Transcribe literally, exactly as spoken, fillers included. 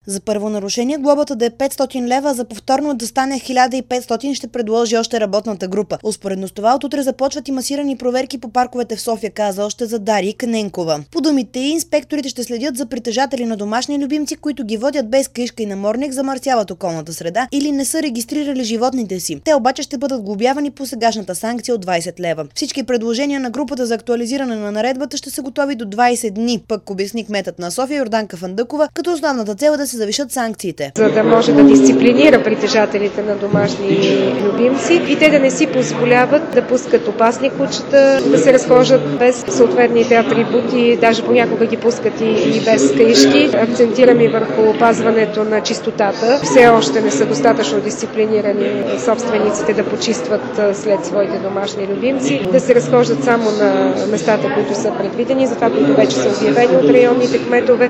За първо нарушение глобата да е петстотин лева, а за повторно да стане хиляда и петстотин, ще предложи още работната група. Успоредно с това от утре започват и масирани проверки по парковете в София, каза още за Дария Къненкова. По думите й, инспекторите ще следят за притежатели на домашни любимци, които ги водят без книжка и намордник, замърсяват околната среда или не са регистрирали животните си. Те обаче ще бъдат глобявани по сегашната санкция от двайсет лева. Всички предложения на групата за актуализиране на наредбата ще са готови до двайсет дни, пък обясни кметът на София Йорданка Фандъкова, като основната цел е да се завишат санкциите. За да може да дисциплинира притежателите на домашни любимци и те да не си позволяват да пускат опасни кучета, да се разхождат без съответните атрибути, даже понякога ги пускат и, и без каишки. Акцентираме върху опазването на чистотата. Все още не са достатъчно дисциплинирани собствениците да почистват след своите домашни любимци, да се разхождат само на местата, които са предвидени, за това, които вече са обявени от районните кметове.